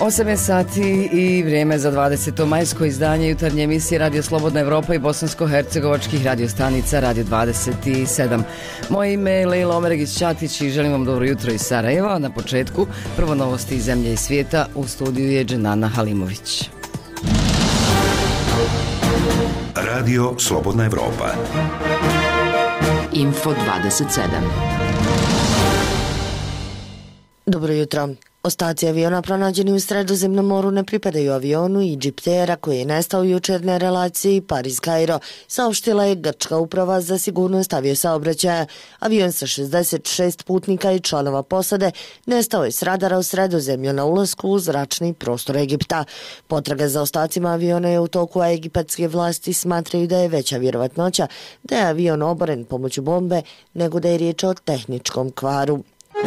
8 je sati i vrijeme za 20. majsko izdanje jutarnje emisije Radio Slobodna Evropa i bosansko-hercegovačkih radiostanica Radio 27. Moje ime je Lejla Omeregić-Ćatić i želim vam dobro jutro iz Sarajeva. Na početku prvo novosti iz zemlje i svijeta, u studiju je Dženana Halimović. Radio Slobodna Evropa. Info 27. Dobro jutro. Ostaci aviona pronađeni u Sredozemnom moru ne pripadaju avionu Egyptera koji je nestao jučer na relaciji Pariz-Kairo, saopštila je grčka uprava za sigurnost aviosaobraćaja. Avion sa 66 putnika i članova posade nestao je s radara u Sredozemlju na ulasku u zračni prostor Egipta. Potraga za ostacima aviona je u toku, a egipatske vlasti smatraju da je veća vjerovatnoća da je avion oboren pomoću bombe nego da je riječ o tehničkom kvaru.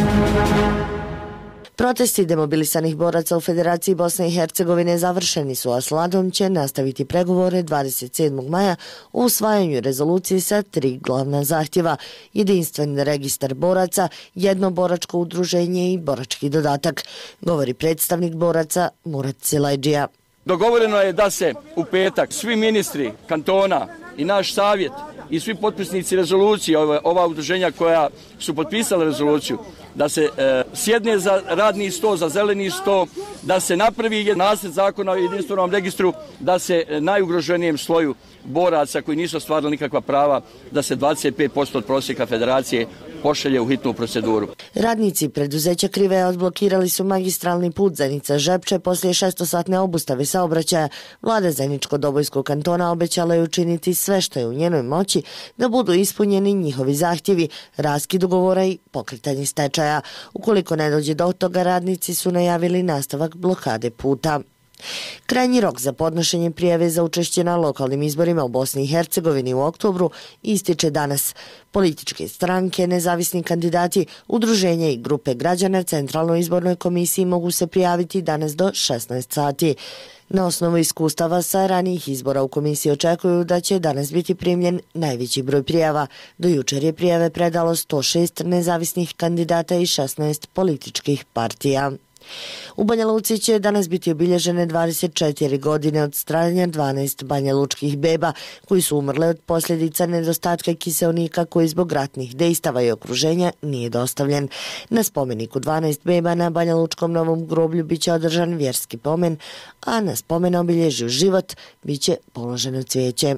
Protesti demobilisanih boraca u Federaciji Bosne i Hercegovine završeni su, a s vladom će nastaviti pregovore 27. maja o usvajanju rezolucije sa 3 glavna zahtjeva: jedinstven registar boraca, jedno boračko udruženje i borački dodatak, govori predstavnik boraca Murat Silajđija. Dogovoreno je da se u petak svi ministri kantona i naš savjet i svi potpisnici rezolucije, ova udruženja koja su potpisala rezoluciju, da se sjedne za radni sto, za zeleni sto, da se napravi nacrt zakona o jedinstvenom registru, da se najugroženijem sloju boraca koji nisu ostvarili nikakva prava, da se 25% od prosjeka federacije pošalje u hitnu proceduru. Radnici preduzeća Krive odblokirali su magistralni put Zenica-Žepče poslije 6-satne obustave saobraćaja. Vlada Zeničko-Dobojskog kantona obećala je učiniti sve što je u njenoj moći da budu ispunjeni njihovi zahtjevi, raskid ugovora i pokretanje stečaja. Ukoliko ne dođe do toga, radnici su najavili nastavak blokade puta. Krajnji rok za podnošenje prijave za učešće na lokalnim izborima u Bosni i Hercegovini u oktobru ističe danas. Političke stranke, nezavisni kandidati, udruženja i grupe građana Centralnoj izbornoj komisiji mogu se prijaviti danas do 16 sati. Na osnovu iskustava sa ranijih izbora u komisiji očekuju da će danas biti primljen najveći broj prijava. Do jučer je prijave predalo 106 nezavisnih kandidata i 16 političkih partija. U Banja Luci će danas biti obilježene 24 godine od stradanja 12 banjalučkih beba koji su umrle od posljedica nedostatka kiseonika koji zbog ratnih dejstava i okruženja nije dostavljen. Na spomeniku 12 beba na Banjalučkom novom groblju biće održan vjerski pomen, a na spomen obilježju život biće položeno cvijeće.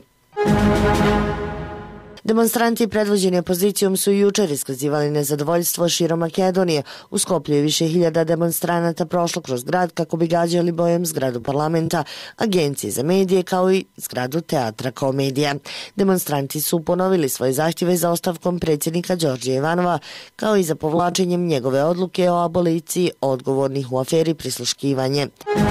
Demonstranti predvođeni opozicijom su jučer iskazivali nezadovoljstvo širom Makedonije. U Skoplju je više hiljada demonstranata prošlo kroz grad kako bi gađali bojem zgradu parlamenta, agencije za medije kao i zgradu teatra Komedija. Demonstranti su ponovili svoje zahtjeve za ostavkom predsjednika Đorđe Ivanova kao i za povlačenjem njegove odluke o aboliciji odgovornih u aferi prisluškivanje.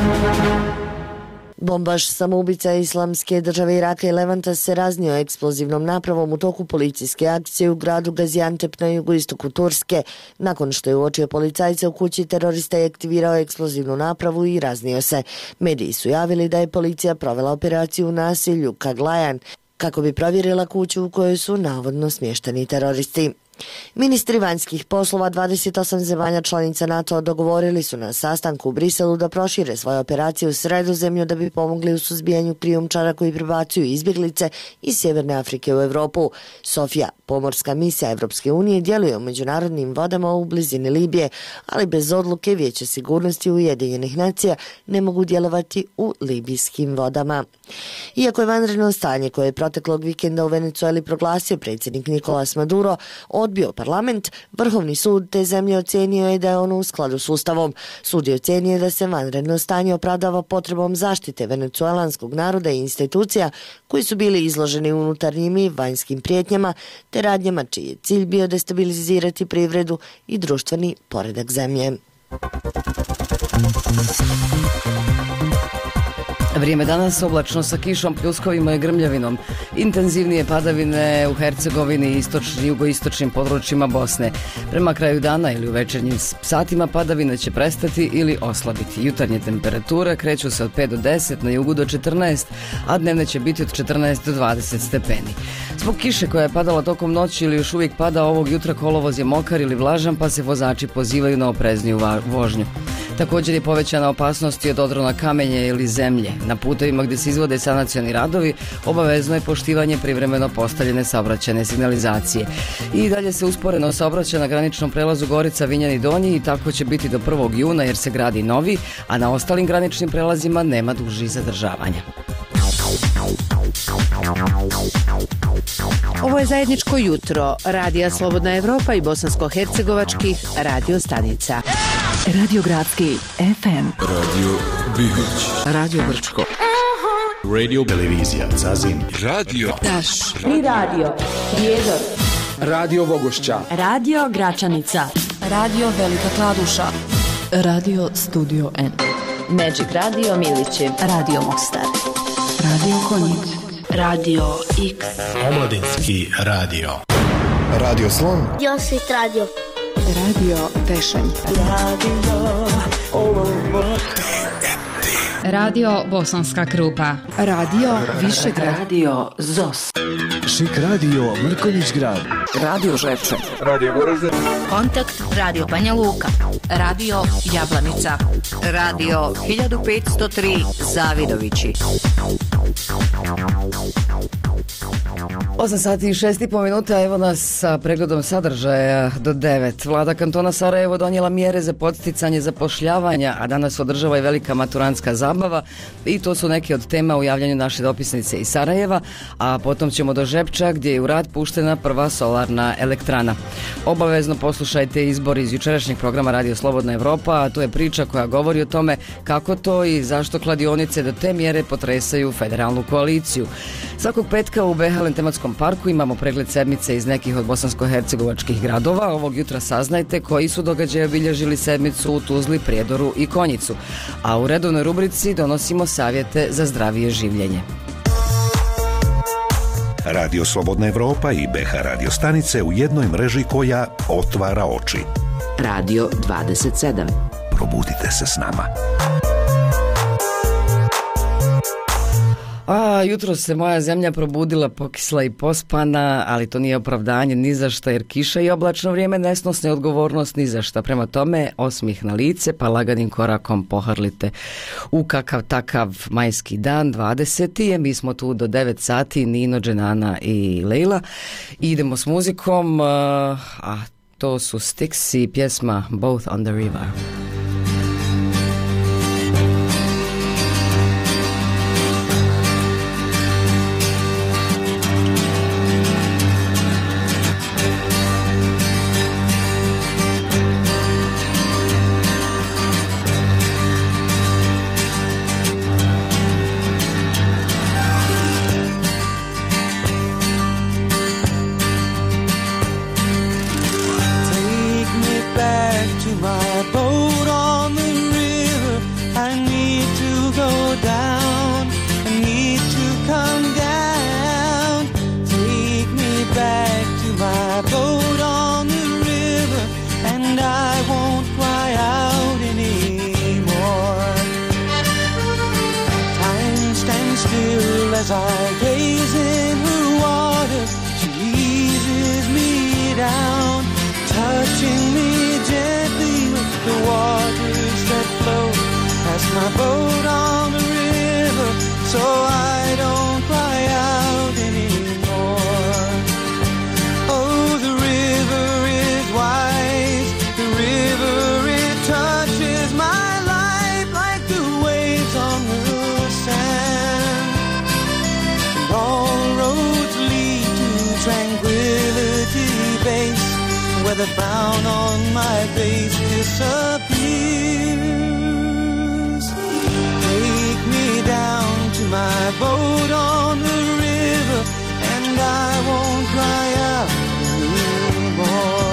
Bombaš samoubica Islamske države Iraka i Levanta se raznio eksplozivnom napravom u toku policijske akcije u gradu Gaziantep na jugoistoku Turske. Nakon što je uočio policajce u kući, terorista je aktivirao eksplozivnu napravu i raznio se. Mediji su javili da je policija provela operaciju u naselju Kaglajan kako bi provjerila kuću u kojoj su navodno smješteni teroristi. Ministri vanjskih poslova 28 zemalja članica NATO dogovorili su na sastanku u Briselu da prošire svoje operacije u Sredozemlju da bi pomogli u suzbijanju krijumčara koji prebacuju izbjeglice iz Sjeverne Afrike u Europu. Sofija, pomorska misija Evropske unije, djeluje u međunarodnim vodama u blizini Libije, ali bez odluke Vijeća sigurnosti Ujedinjenih nacija ne mogu djelovati u libijskim vodama. Iako je vanredno stanje koje je proteklog vikenda u Venezueli proglasio predsjednik Nicolas Maduro odbio parlament, Vrhovni sud te zemlje ocenio je da je ono u skladu s Ustavom. Sud je ocenio da se vanredno stanje opravdava potrebom zaštite venecuelanskog naroda i institucija koji su bili izloženi unutarnjim i vanjskim prijetnjama te radnjama čiji je cilj bio destabilizirati privredu i društveni poredak zemlje. Vrijeme danas oblačno sa kišom, pljuskovima i grmljavinom. Intenzivnije padavine u Hercegovini i jugoistočnim područjima Bosne. Prema kraju dana ili u večernjim satima padavine će prestati ili oslabiti. Jutarnje temperature kreću se od 5 do 10, na jugu do 14, a dnevne će biti od 14 do 20 stepeni. Zbog kiše koja je padala tokom noći ili još uvijek pada ovog jutra, kolovoz je mokar ili vlažan, pa se vozači pozivaju na oprezniju vožnju. Također je povećana opasnost i od odrona kamenja ili zemlje. Na putevima gdje se izvode sanacioni radovi obavezno je poštivanje privremeno postavljene saobraćajne signalizacije. I dalje se usporeno saobraća na graničnom prelazu Gorica Vinjani Donji i tako će biti do 1. juna jer se gradi novi, a na ostalim graničnim prelazima nema dužih zadržavanja. Ovo je zajedničko jutro Radija Slobodna Evropa i bosansko-hercegovačkih radio stanica. Radio Gradski FM, Radio Bihoć, Radio Brčko, Radio Televizija Zazin, Radio Taš, Tri radio, Prijedor, Radio Vogošća, Radio Gračanica, Radio Velika Kladuša, Radio Studio N, Magic Radio Milići, Radio Mostar, Radio Konjic, Radio X, Omladinski radio, Radio Slon, Josit Radio, Radio Tešanj, Radio Bosanska Krupa, Radio Višegrad, Radio ZOS, Šik radio Mrkonjić Grad, Radio Žepče, Radio Goražde, Kontakt Radio Banja Luka, Radio Jablanica, Radio 1503 Zavidovići. 8 sati i 6,5 minuta, evo nas sa pregledom sadržaja do 9. Vlada kantona Sarajevo donijela mjere za podsticanje zapošljavanja, a danas održava i velika maturantska zabava i to su neke od tema u javljanju naše dopisnice iz Sarajeva, a potom ćemo do Žepča gdje je u rad puštena prva solarna elektrana. Obavezno poslušajte izbor iz jučerašnjeg programa Radio Slobodna Evropa, a to je priča koja govori o tome kako to i zašto kladionice do te mjere potresaju federalnu koaliciju. Svakog petka u Behelen tematskom parku imamo pregled sedmice iz nekih od bosansko-hercegovačkih gradova. Ovog jutra saznajte koji su događaje obilježili sedmicu u Tuzli, Prijedoru i Konjicu. A u redovnoj rubrici donosimo savjete za zdravije življenje. Radio Slobodna Evropa i BH radio stanice u jednoj mreži koja otvara oči. Radio 27. Probudite se s nama. A jutro se moja zemlja probudila pokisla i pospana, ali to nije opravdanje ni za šta, jer kiša i oblačno vrijeme ne snose odgovornost ni za šta. Prema tome, osmih na lice, pa laganim korakom pohrlite u kakav takav majski dan, 20. je. Mi smo tu do 9 sati, Nino, Dženana i Lejla. Idemo s muzikom, a to su Styx i pjesma Both on the River. As I gaze in her water, she eases me down, touching me gently with the waters that flow past my boat on the river, so I don't cry out anymore. Oh, the river is wise, the river, it touches my life like the waves on the sand. All roads lead to Tranquility Base, where the frown on my face disappears. Take me down to my boat on the river, and I won't cry out anymore.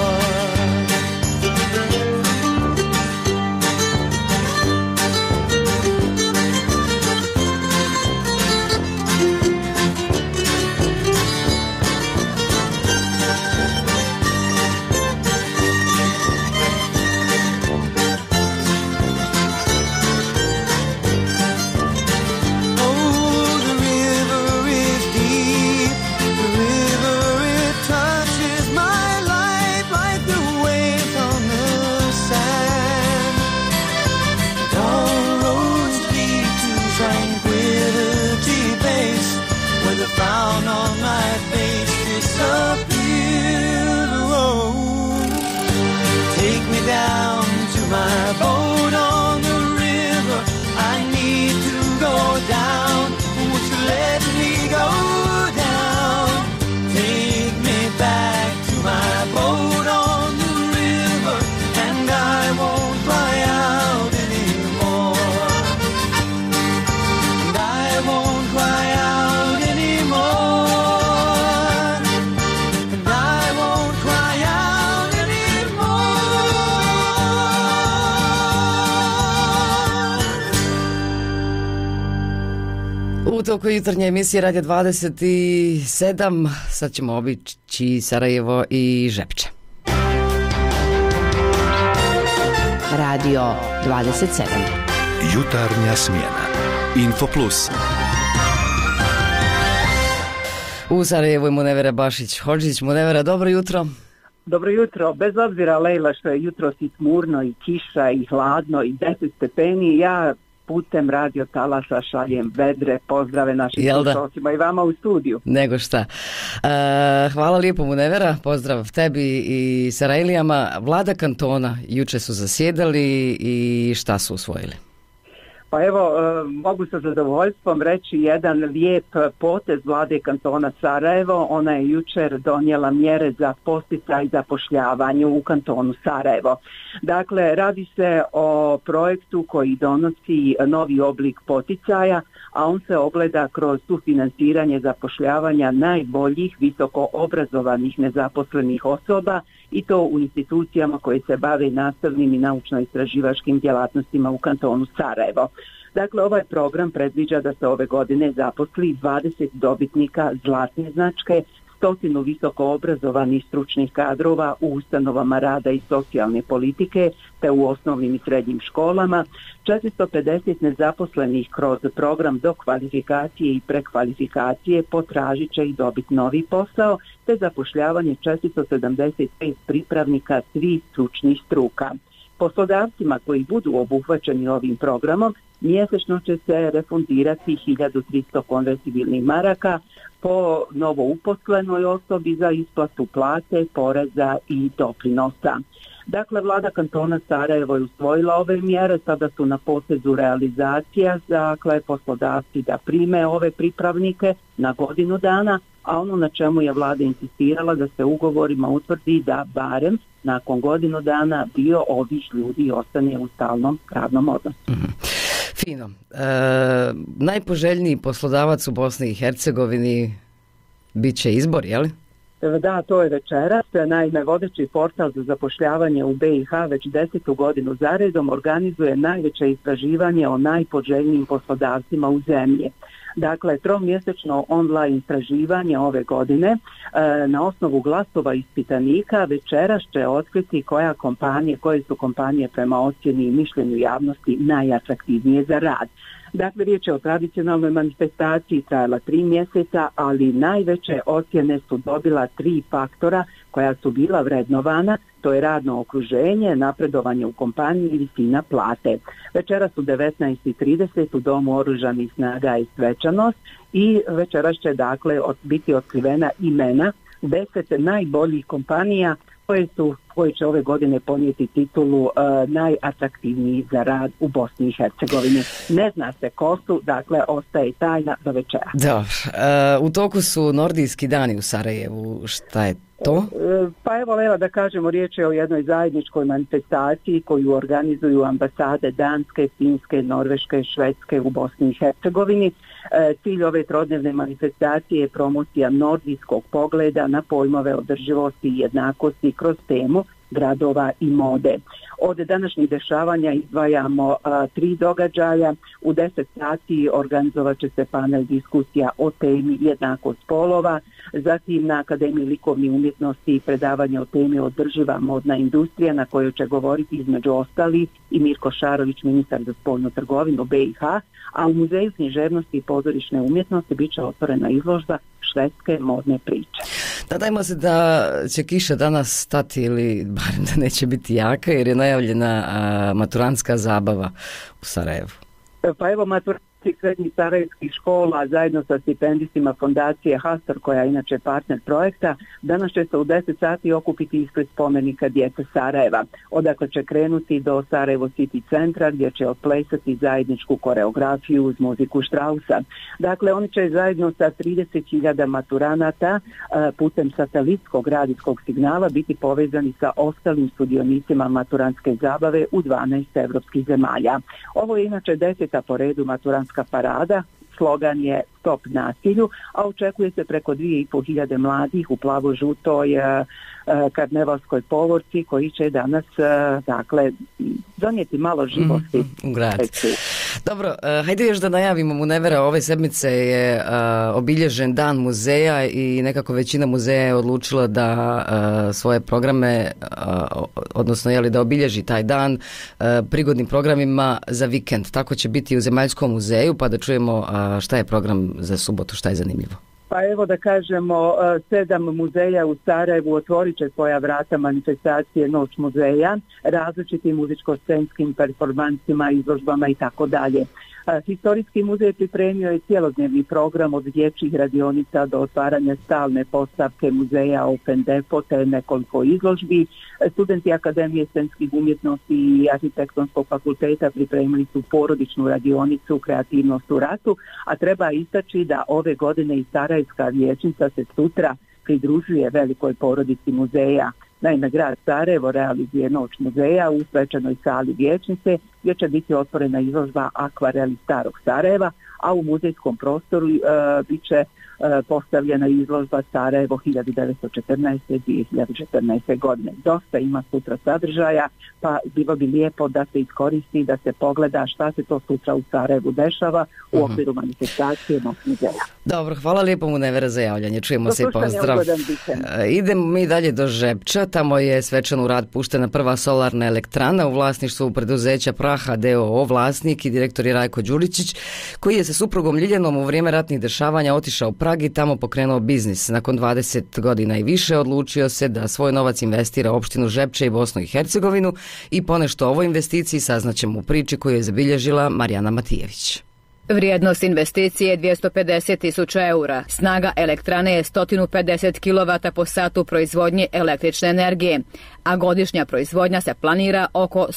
U toku jutarnje emisije Radio 27 sad ćemo obići Sarajevo i Žepče. Radio 27. Jutarnja smjena. Info Plus. U Sarajevu je Munevera Bašić-Hodžić. Munevera, dobro jutro. Dobro jutro. Bez obzira, Lejla, što je jutro i tmurno i kiša i hladno i 10 stepeni, ja putem radio talasa šaljem vedre pozdrave našim slušalcima i vama u studiju. Nego šta. Hvala lijepo, Munevera, pozdrav tebi i Sarajlijama. Vlada kantona juče su zasjedali i šta su usvojili? Pa evo, mogu sa zadovoljstvom reći jedan lijep potez vlade kantona Sarajevo. Ona je jučer donijela mjere za podsticaj zapošljavanju u kantonu Sarajevo. Dakle, radi se o projektu koji donosi novi oblik poticaja, a on se ogleda kroz sufinansiranje zapošljavanja najboljih visoko obrazovanih nezaposlenih osoba i to u institucijama koje se bave nastavnim i naučno-istraživačkim djelatnostima u kantonu Sarajevo. Dakle, ovaj program predviđa da se ove godine zaposli 20 dobitnika zlatne značke, 100 visoko obrazovanih stručnih kadrova u ustanovama rada i socijalne politike te u osnovnim i srednjim školama, 450 nezaposlenih kroz program dokvalifikacije i prekvalifikacije potražit će i dobiti novi posao, te zapošljavanje 475 pripravnika svih stručnih struka. Poslodavcima koji budu obuhvaćeni ovim programom mjesečno će se refundirati 1300 konvertibilnih maraka po novouposlenoj osobi za isplatu plate, poreza i doprinosa. Dakle, vlada kantona Sarajevo je usvojila ove mjere, sada su na potezu realizacija, dakle poslodavci da prime ove pripravnike na godinu dana, a ono na čemu je vlada insistirala da se ugovorima utvrdi da barem nakon godinu dana dio ovih ljudi ostane u stalnom radnom odnosu. Fino. Najpoželjniji poslodavac u Bosni i Hercegovini bit će izbor, je li? Da, to je večeras. Naime, vodeći portal za zapošljavanje u BiH već 10. godinu zaredom organizuje najveće istraživanje o najpoželjnijim poslodavcima u zemlji. Dakle, tromjesečno online istraživanje ove godine na osnovu glasova ispitanika večeras će otkriti koje su kompanije prema ocjeni i mišljenju javnosti najatraktivnije za rad. Dakle, riječ je o tradicionalnoj manifestaciji, trajala 3 mjeseca, ali najveće ocjene su dobila 3 faktora koja su bila vrednovana, to je radno okruženje, napredovanje u kompaniji i visina plate. Večeras u 19:30 u Domu oružanih snaga i svečanost i večeras će dakle biti otkrivena imena 10 najboljih kompanija koje će ove godine ponijeti titulu najatraktivniji za rad u Bosni i Hercegovini. Ne zna se ko su, dakle ostaje tajna do večera. Dobro. U toku su nordijski dani u Sarajevu. Šta je to? Pa evo, Lela, da kažemo, riječ je o jednoj zajedničkoj manifestaciji koju organizuju ambasade Danske, Finske, Norveške, Švedske u Bosni i Hercegovini. Cilj ove trodnevne manifestacije je promocija nordijskog pogleda na pojmove održivosti i jednakosti kroz temu gradova i mode. Od današnjih dešavanja izdvajamo 3 događaja. U 10 sati organizovat će se panel diskusija o temi jednakost spolova, zatim na Akademiji likovnih umjetnosti predavanje o temi održiva modna industrija na kojoj će govoriti između ostali i Mirko Šarović, ministar za spoljnu trgovinu BiH, a u Muzeju književnosti i pozorišne umjetnosti bit će otvorena izložba švedske modne priče. Nadajmo se da će kiša danas stati ili barem da neće biti jaka jer je najavljena maturantska zabava u Sarajevu. Pa evo, maturanti srednjih sarajevskih škola zajedno sa stipendistima fondacije Hastor, koja je inače partner projekta, danas će se u 10 sati okupiti ispred spomenika djece Sarajeva. Odakle će krenuti do Sarajevo City centra gdje će otplesati zajedničku koreografiju uz muziku Strausa. Dakle, oni će zajedno sa 30.000 maturanata putem satelitskog radijskog signala biti povezani sa ostalim sudionicima maturantske zabave u 12 evropskih zemalja. Ovo je inače 10. po redu maturantska parada. Slogan je Stop nasilju, a očekuje se preko 2500 mladih u plavo-žutoj karnevalskoj povorci koji će danas dakle donijeti malo živosti u grad. Dobro, hajde još da najavimo Munevera. Ove sedmice je obilježen dan muzeja i nekako većina muzeja je odlučila da svoje programe, odnosno da obilježi taj dan prigodnim programima za vikend. Tako će biti u Zemaljskom muzeju, pa da čujemo šta je program za subotu, šta je zanimljivo. Pa evo da kažemo, 7 muzeja u Sarajevu otvorit će svoja vrata manifestacije Noć muzeja, različitim muzičko-scenskim performansima, izložbama i tako dalje. Historijski muzej pripremio je cjelodnevni program od dječjih radionica do otvaranja stalne postavke muzeja Open Depo te nekoliko izložbi. Studenti Akademije scenskih umjetnosti i Arhitektonskog fakulteta pripremili su porodičnu radionicu Kreativnost u ratu, a treba istaći da ove godine i Sarajevska vijećnica se sutra pridružuje velikoj porodici muzeja. Naime, grad Sarajevo realizuje Noć muzeja u svečanoj sali vijećnice gdje će biti otvorena izložba Akvareli starog Sarajeva, a u muzejskom prostoru bit će postavljena izložba Sarajevo 1914-2014. godine. Dosta ima sutra sadržaja, pa bilo bi lijepo da se iskoristi, da se pogleda šta se to sutra u Sarajevu dešava u okviru manifestacije Noć muzeja. Dobro, hvala lijepo Munevera za javljanje. Čujemo se i pozdrav. Idemo mi dalje do Žepča. Tamo je svečano u rad puštena prva solarna elektrana u vlasništvu preduzeća Praha d.o.o. Vlasnik i direktor je Rajko Đuričić, koji je sa suprugom Ljiljanom u vrijeme ratnih dešavanja otišao u Prag i tamo pokrenuo biznis. Nakon 20 godina i više odlučio se da svoj novac investira u opštinu Žepče i Bosnu i Hercegovinu i ponešto o ovoj investiciji saznaćemo u priči koju je zabilježila Marijana Matijević. Vrijednost investicije je 250.000 eura. Snaga elektrane je 150 kW po satu proizvodnje električne energije, a godišnja proizvodnja se planira oko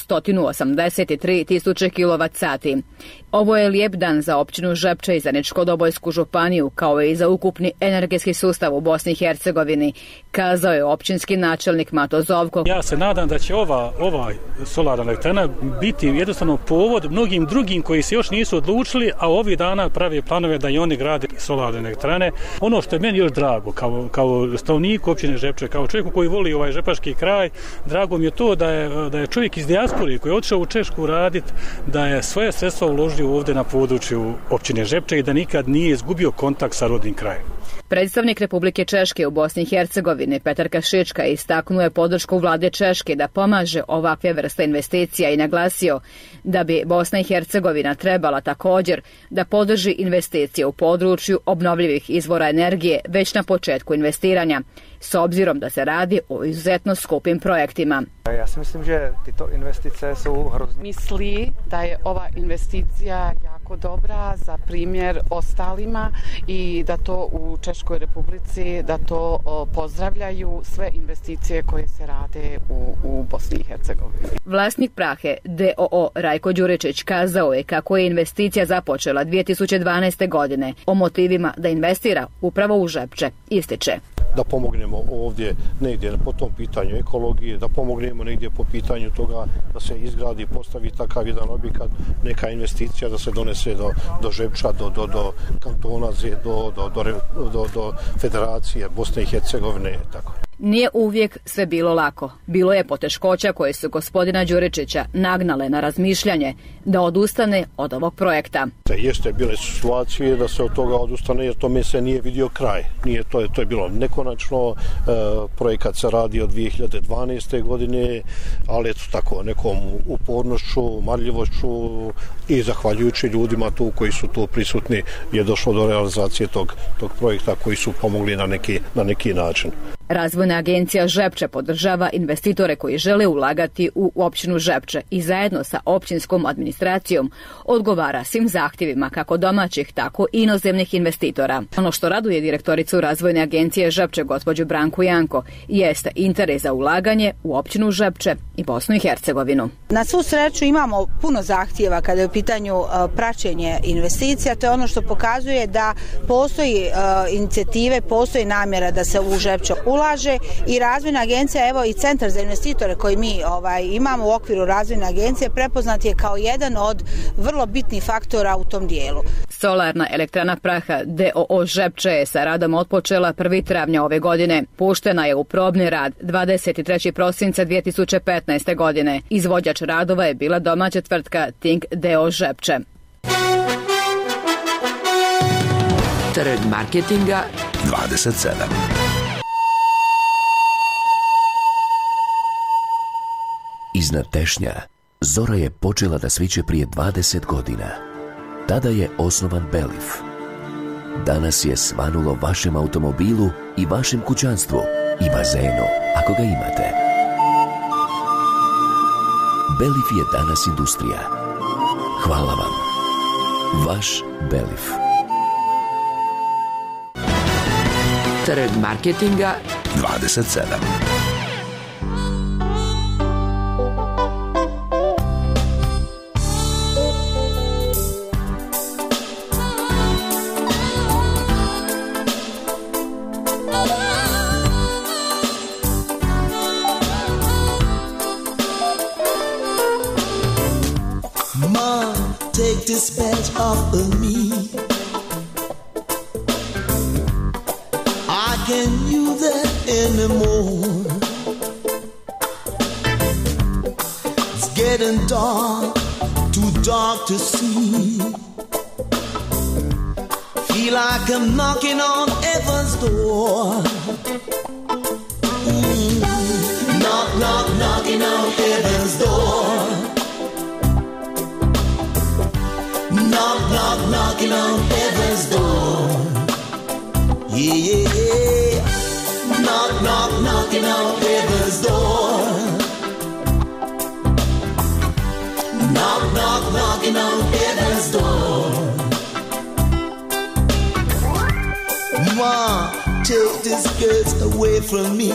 183.000 kWh. Ovo je lijep dan za općinu Žepče i za Ničko-Dobojsku županiju, kao i za ukupni energetski sustav u Bosni i Hercegovini, kazao je općinski načelnik Mato Zovko. Ja se nadam da će ova solarna elektrana biti jednostavno povod mnogim drugim koji se još nisu odlučili, a ovih dana prave planove da i oni grade solarne elektrane. Ono što je meni još drago, kao stanovniku općine Žepče, kao čovjeku koji voli ovaj žepaški kraj, drago mi je to da je čovjek iz dijaspore koji je otišao u Češku raditi, da je svoje sredstva uložio ovdje na području općine Žepče i da nikad nije izgubio kontakt sa rodnim krajem. Predstavnik Republike Češke u Bosni i Hercegovini Petar Kašička istaknuo je podršku vlade Češke da pomaže ovakve vrste investicija i naglasio da bi Bosna i Hercegovina trebala također da podrži investicije u području obnovljivih izvora energije već na početku investiranja, s obzirom da se radi o izuzetno skupim projektima. Ja si mislim, že tyto investice su hrozně. Misli da je ova investicija jako dobra za primjer ostalima i da to u Češkoj Republici, da to pozdravljaju sve investicije koje se rade u Bosni i Hercegovini. Vlasnik Prahe d.o.o. Rajko Đuričić kazao je kako je investicija započela 2012. godine o motivima da investira upravo u Žepče. Ističe. Da pomognemo ovdje negdje po tom pitanju ekologije, da pomognemo negdje po pitanju toga da se izgradi, postavi takav jedan objekat, neka investicija da se donese do Žepča, do kantona, do Federacije Bosne i Hercegovine, tako. Nije uvijek sve bilo lako. Bilo je poteškoća koje su gospodina Đuričića nagnale na razmišljanje da odustane od ovog projekta. Jeste bile situacije da se od toga odustane jer tome se nije vidio kraj. To je bilo nekonačno. Projekat se radi od 2012. godine, ali eto tako nekom upornošću, marljivošću i zahvaljujući ljudima tu koji su tu prisutni je došlo do realizacije tog projekta koji su pomogli na neki način. Razvojna agencija Žepče podržava investitore koji žele ulagati u općinu Žepče i zajedno sa općinskom administracijom odgovara svim zahtjevima kako domaćih, tako i inozemnih investitora. Ono što raduje direktoricu Razvojne agencije Žepče gospođu Branku Janko jeste interes za ulaganje u općinu Žepče i Bosnu i Hercegovinu. Na svu sreću imamo puno zahtjeva kada je u pitanju praćenje investicija. To je ono što pokazuje da postoji inicijative, postoji namjera da se u Žepče ulaže i Razvojna agencija, evo i Centar za investitore koji mi imamo u okviru Razvojne agencije prepoznat je kao jedan od vrlo bitnih faktora u tom dijelu. Solarna elektrana Praha d.o.o. Žepče je sa radom otpočela 1. travnja ove godine. Puštena je u probni rad 23. prosinca 2015. godine. Izvođač radova je bila domaća tvrtka Think d.o.o. Žepče. Trg marketinga 27. Iznad Tešnja zora je počela da sviće prije 20 godina. Tada je osnovan Belif. Danas je svanulo vašem automobilu i vašem kućanstvu i bazenu, ako ga imate. Belif je danas industrija. Hvala vam. Vaš Belif. Trg marketinga 27. Take this badge off of me. I can't use it anymore. It's getting dark, too dark to see. Feel like I'm knocking on heaven's door. Knock, knock, knocking on heaven's door. Knock, knock, knocking on heaven's door. Yeah, yeah, yeah. Knock, knock, knocking on heaven's door. Knock, knock, knocking on heaven's door. Ma, take these girls away from me.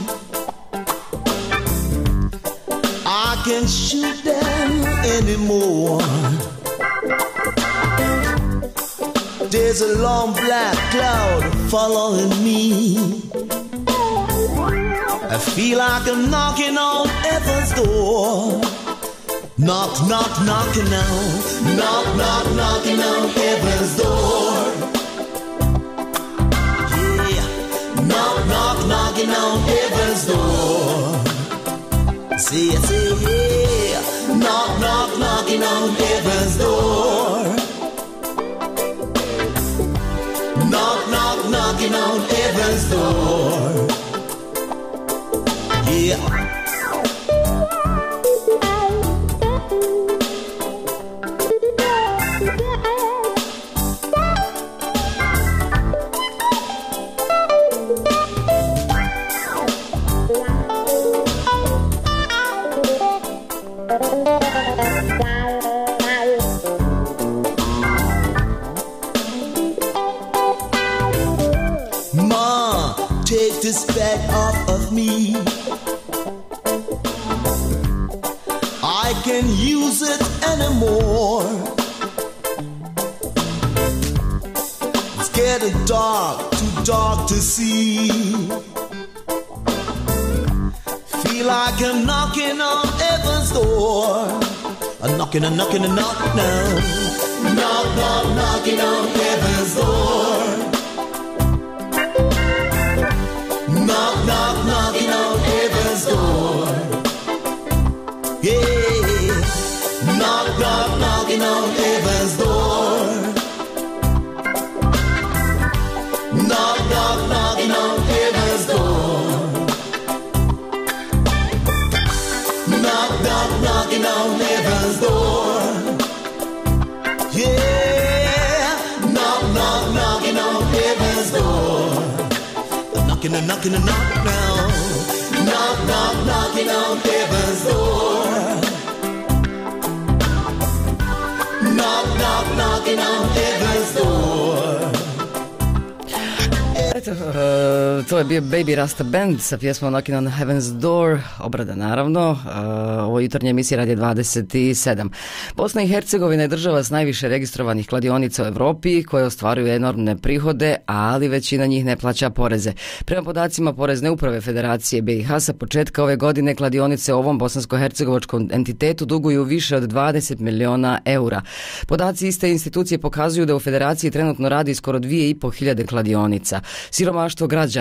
I can't shoot them anymore. There's a long black cloud following me. I feel like I'm knocking on heaven's door. Knock, knock, knocking on. Knock, knock, knocking on heaven's door. Yeah. Knock, knock, knocking on heaven's door. See it, say yeah. Knock, knock, knocking on heaven's door. Knock, knock, knocking on heaven's door. Yeah. Take this bag off of me. I can't use it anymore. It's getting dark, too dark to see. Feel like I'm knocking on heaven's door. I'm knocking, I'm knocking, I'm knocking now. Knock, knock, knocking on heaven's door. Knock, knock, knocking on heaven's door. Yeah. Knock, knock, knocking on heaven's door. Knock, knock, knocking on heaven's door. Knock, knock, knocking on heaven's door. Yeah. Knock, knock, knocking on heaven's door. Knocking and knocking and knock now. Knock, knock, knocking on heaven's door. Knock, knock, knocking on heaven's door. Eto, to je bio Baby Rasta Band sa pjesmom Knocking on Heaven's Door, obrada naravno, ovo jutarnje emisije Radio 27. Bosna i Hercegovina je država s najviše registrovanih kladionica u Evropi koje ostvaruju enormne prihode, ali većina njih ne plaća poreze. Prema podacima Porezne uprave Federacije BiH sa početka ove godine kladionice ovom bosansko-hercegovačkom entitetu duguju više od 20 miliona eura. Podaci iste institucije pokazuju da u Federaciji trenutno radi skoro 2.500 kladionica. Siromaštvo građana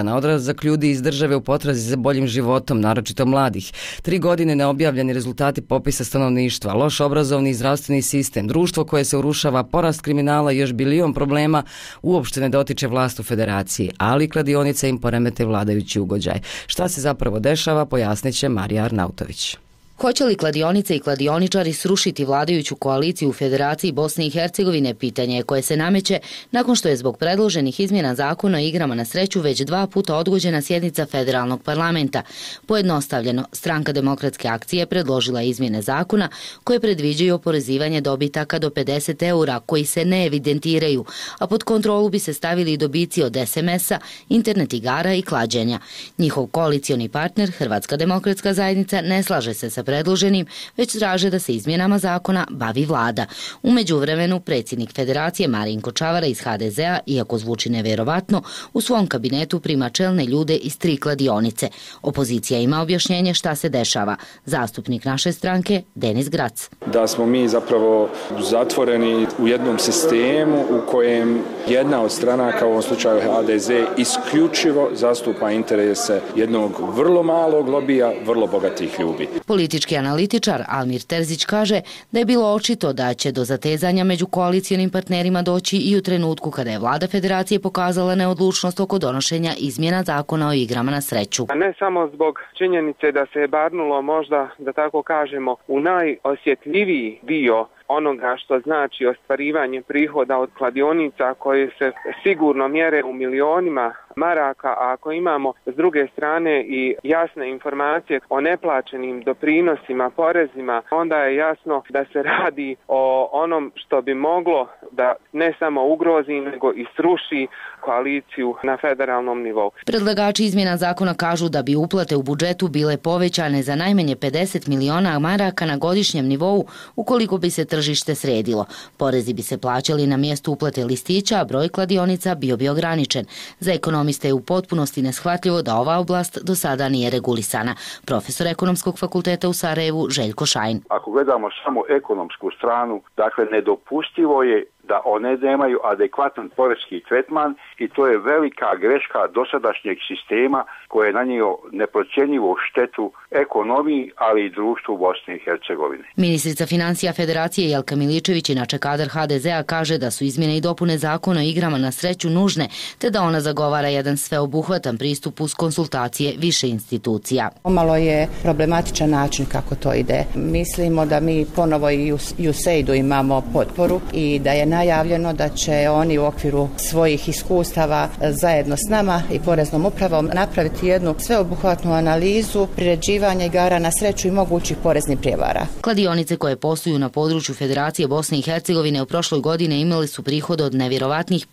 neočekivana, odrazak ljudi iz države u potrazi za boljim životom, naročito mladih. 3 godine neobjavljeni rezultati popisa stanovništva, loš obrazovni i zdravstveni sistem, društvo koje se urušava, porast kriminala i još bilion problema uopšte ne dotiče vlast u federaciji, ali kladionice im poremete vladajući ugođaj. Šta se zapravo dešava, pojasnit će Marija Arnautović. Hoće li kladionice i kladioničari srušiti vladajuću koaliciju u Federaciji Bosne i Hercegovine, pitanje je koje se nameće nakon što je zbog predloženih izmjena zakona o igrama na sreću već 2 puta odgođena sjednica federalnog parlamenta. Pojednostavljeno, Stranka demokratske akcije predložila izmjene zakona koje predviđaju oporezivanje dobitaka do 50 eura koji se ne evidentiraju, a pod kontrolu bi se stavili i dobici od SMS-a, internet igara i klađenja. Njihov koalicioni partner, Hrvatska demokratska zajednica, ne slaže se sa predloženim, već traže da se izmjenama zakona bavi vlada. U međuvremenu, predsjednik Federacije Marinko Čavara iz HDZ-a, iako zvuči nevjerovatno, u svom kabinetu prima čelne ljude iz 3 kladionice. Opozicija ima objašnjenje šta se dešava. Zastupnik naše stranke, Denis Grac. Da smo mi zapravo zatvoreni u jednom sistemu u kojem jedna od stranaka, u ovom slučaju HDZ, isključivo zastupa interese jednog vrlo malog lobija, vrlo bogatih ljudi. Politički analitičar Almir Terzić kaže da je bilo očito da će do zatezanja među koalicijonim partnerima doći i u trenutku kada je vlada Federacije pokazala neodlučnost oko donošenja izmjena zakona o igrama na sreću. Ne samo zbog činjenice da se je barnulo možda, da tako kažemo, u najosjetljiviji dio onoga što znači ostvarivanje prihoda od kladionica koje se sigurno mjere u milionima maraka, a ako imamo s druge strane i jasne informacije o neplaćenim doprinosima, porezima, onda je jasno da se radi o onom što bi moglo da ne samo ugrozi, nego i sruši koaliciju na federalnom nivou. Predlagači izmjena zakona kažu da bi uplate u budžetu bile povećane za najmanje 50 miliona maraka na godišnjem nivou ukoliko bi se tržište sredilo. Porezi bi se plaćali na mjestu uplate listića, a broj kladionica bio bi ograničen. Za ekonomiste je u potpunosti neshvatljivo da ova oblast do sada nije regulisana. Profesor Ekonomskog fakulteta u Sarajevu Željko Šajn. Ako gledamo samo ekonomsku stranu, dakle nedopustivo je da one nemaju adekvatan poreski tretman i to je velika greška dosadašnjeg sistema koje je nanio neprocjenjivu štetu ekonomiji, ali i društvu Bosne i Hercegovine. Ministrica financija Federacije Jelka Miličević, inače kadar HDZ-a, kaže da su izmjene i dopune zakona o igrama na sreću nužne, te da ona zagovara jedan sveobuhvatan pristup uz konsultacije više institucija. Pomalo je problematičan način kako to ide. Mislimo da mi ponovo i u USAID-u imamo potporu i da je najavljeno da će oni u okviru svojih iskustava zajedno s nama i poreznom upravom napraviti jednu sveobuhvatnu analizu priređivanja igara na sreću i mogućih poreznih prijevara. Kladionice koje posluju na području Federacije Bosne i Hercegovine u prošloj godini imali su prihod od nevjerovatnih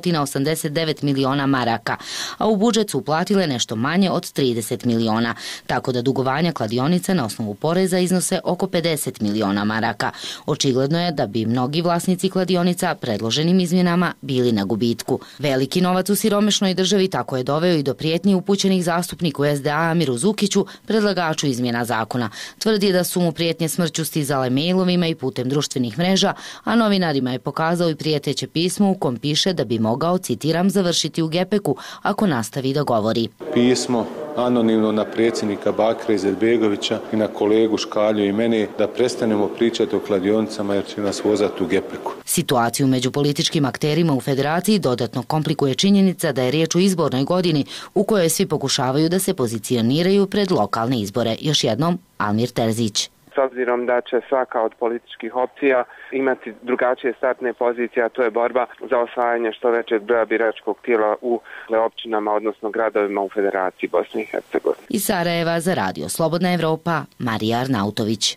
589 miliona maraka, a u budžet su uplatile nešto manje od 30 miliona, tako da dugovanja kladionica na osnovu poreza iznose oko 50 miliona maraka. Očigledno je da bi mnogi vlasnici kladionica predloženim izmjenama bili na gubitku. Veliki novac u siromašnoj državi tako je doveo i do prijetnji upućenih zastupniku SDA Amiru Zukiću, predlagaču izmjena zakona. Tvrdi da su mu prijetnje smrću stizale mailovima i putem društvenih mreža, a novinarima je pokazao i prijeteće pismo u kom piše da bi mogao, citiram, završiti u gepeku ako nastavi da govori. Pismo anonimno na predsjednika Bakira Izetbegovića i na kolegu Škalju i mene da prestanemo pričati o kladionicama jer će nas vozati u gepeku. Situaciju među političkim akterima u Federaciji dodatno komplikuje činjenica da je riječ o izbornoj godini u kojoj svi pokušavaju da se pozicioniraju pred lokalne izbore. Još jednom, Almir Terzić. S obzirom da će svaka od političkih opcija imati drugačije startne pozicije, a to je borba za osvajanje što većeg broja biračkog tijela u općinama, odnosno gradovima u Federaciji Bosne i Hercegovine. Iz Sarajeva za Radio Slobodna Evropa, Marija Arnautović.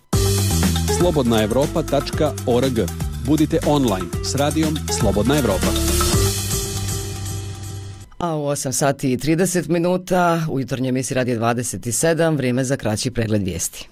slobodnaevropa.org. Budite online s radijom Slobodna Evropa. A u 8 sati i 30 minuta u jutarnjoj emisiji Radio 27 vrijeme za kraći pregled vijesti.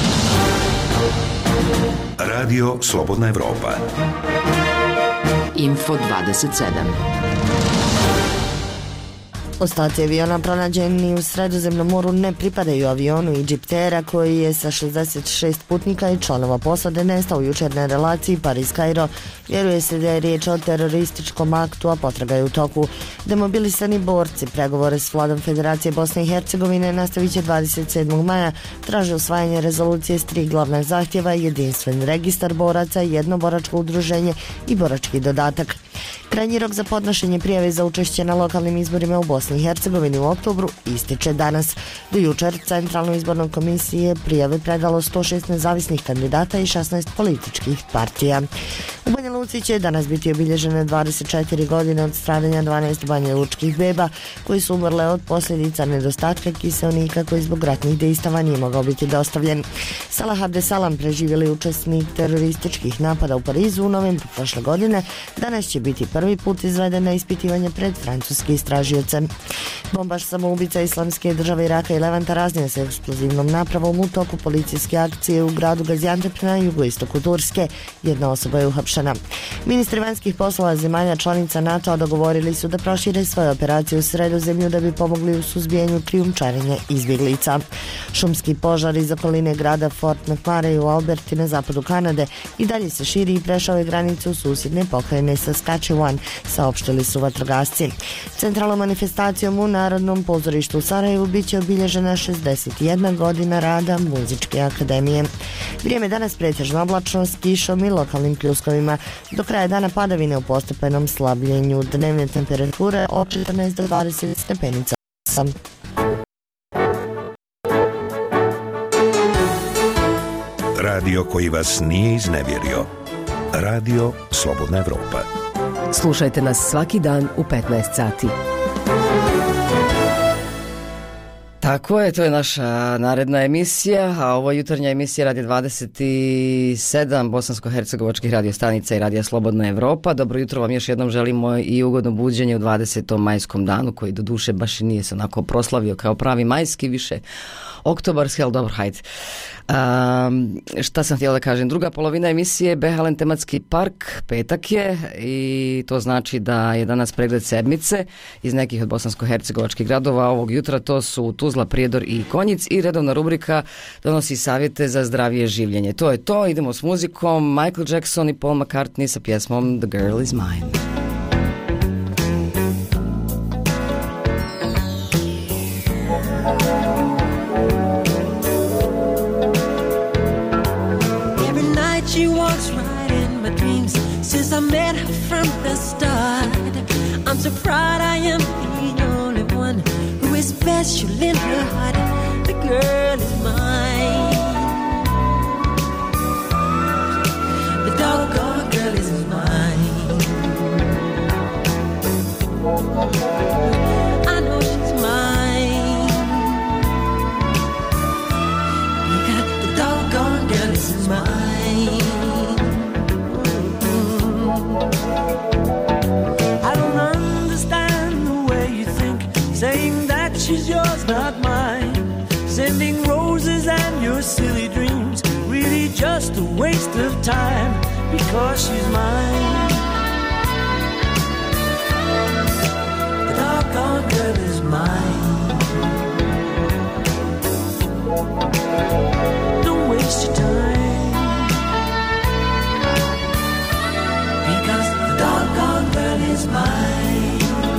Radio Slobodna Evropa. Info 27. Ostaci aviona pronađeni u Sredozemnom moru ne pripadaju avionu Egyptera koji je sa 66 putnika i članova posade nestao jučer na relaciji Pariz-Kairo. Vjeruje se da je riječ o terorističkom aktu, a potraga je u toku. Demobilisani borci pregovore s vladom Federacije Bosne i Hercegovine nastavit će 27. maja. Traže usvajanje rezolucije s 3 glavna zahtjeva: jedinstven registar boraca, jedno boračko udruženje i borački dodatak. Krajnji rok za podnošenje prijave za učešće na lokalnim izborima u Bosni i Hercegovini u oktobru ističe danas. Do jučer Centralnoj izbornoj komisiji prijave predalo 106 nezavisnih kandidata i 16 političkih partija. U Banja Luci će danas biti obilježene 24 godine od stradanja 12 banjalučkih beba koji su umrle od posljedica nedostatka kiseonika koji zbog ratnih dejstava nije mogao biti dostavljen. Salah Abdesalam, preživjeli učesnik terorističkih napada u Parizu u novembru prošle godine, danas će biti prvi put izveden na ispitivanje pred francuski istražioce. Bombaš samoubica Islamske države Iraka i Levanta raznio se eksplozivnom napravom u toku policijske akcije u gradu Gaziantep na jugoistoku Turske. Jedna osoba je uhapšena. Ministri vanjskih poslova zemalja članica NATO dogovorili su da prošire svoje operacije u Sredozemlju da bi pomogli u suzbijanju krijumčarenja izbjeglica. Šumski požar iz okoline grada Fort McMurray u Alberti na zapadu Kanade i dalje se širi i prešao je granicu susjedne pokrajine Saskatchewan, saopštili su vatrogasci. Centralnom manifestacijom u Narodnom pozorištu u Sarajevu bit će obilježena 61 godina rada Muzičke akademije. Vrijeme danas pretežno oblačno s kišom i lokalnim pljuskovima. Do kraja dana padavine u postepenom slabljenju. Dnevne temperature od 14 do 20 stepenica. Radio koji vas nije iznevjerio. Radio Slobodna Evropa. Slušajte nas svaki dan u 15 sati. Tako je, to je naša naredna emisija, a ovo je jutarnja emisija Radija 27 bosansko-hercegovačkih radiostanica i Radija Slobodna Evropa. Dobro jutro vam još jednom želimo i ugodno buđenje u 20. majskom danu, koji do duše baš i nije se onako proslavio kao pravi majski, više oktobarski, ali dobro, hajde. Šta sam htjela da kažem? Druga polovina emisije Behalen tematski park, petak je i to znači da je danas pregled sedmice iz nekih od bosansko-hercegovačkih gradova. Ovog jutra to su Tuzla, Prijedor i Konjic i redovna rubrika donosi savjete za zdravije življenje. To je to, idemo s muzikom. Michael Jackson i Paul McCartney sa pjesmom The Girl Is Mine. She walks right in my dreams since I met her from the start. I'm so proud I am the only one who is special in her heart. The girl is mine. The doggone girl is mine. I know she's mine because the doggone girl is mine. I don't understand the way you think, saying that she's yours, not mine. Sending roses and your silly dreams, really just a waste of time, because she's mine. The doggone girl is mine. Don't waste your time, because the doggone girl is mine.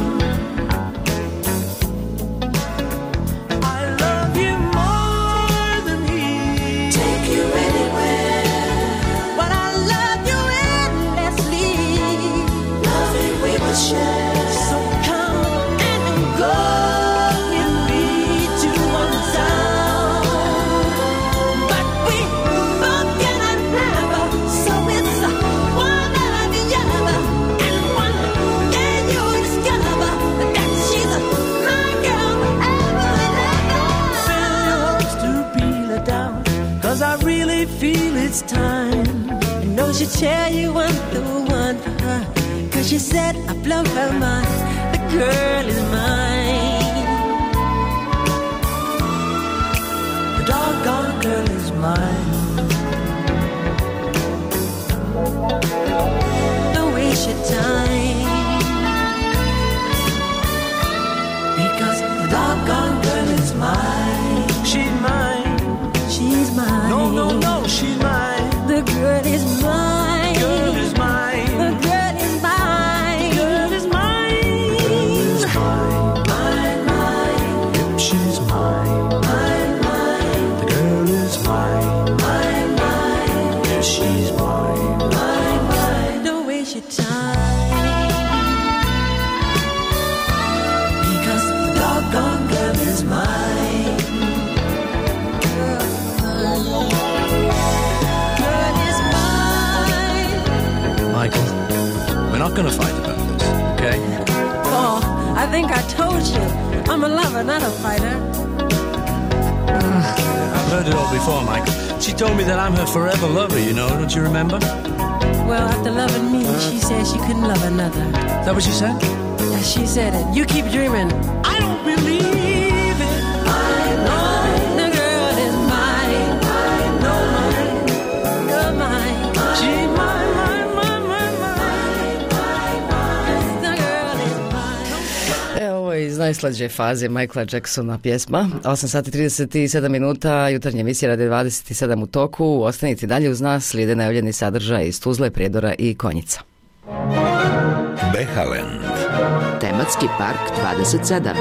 I love you more than he. Take you anywhere. But I love you endlessly. Nothing we will share. So come and go with me to one town. But we both cannot never, so it's one out of the other. And one day you'll discover that she's my girl forever and ever. Fill your hopes to peel her down, 'cause I really feel it's time. You know she'll tell you I'm the one for her, 'cause she said I blow her mind. The girl is mine. The doggone girl is mine. Don't waste your time, not going to fight about this, okay? Oh, I think I told you. I'm a lover, not a fighter. I've heard it all before, Michael. She told me that I'm her forever lover, you know, don't you remember? Well, after loving me, she said she couldn't love another. Is that what she said? Yeah, she said it. You keep dreaming. I don't believe it. I know the girl is mine. I know mine. You're mine. She mine, mine, mine, mine, mine. The girl is mine. Ovo je iz najslađe faze Michaela Jacksona pjesma. 8 sati 37 minuta, jutarnja emisija Radio 27 u toku. Ostanite dalje uz nas, slijede najavljeni sadržaj iz Tuzle, Prijedora i Konjica. Behaland. Tematski park 27.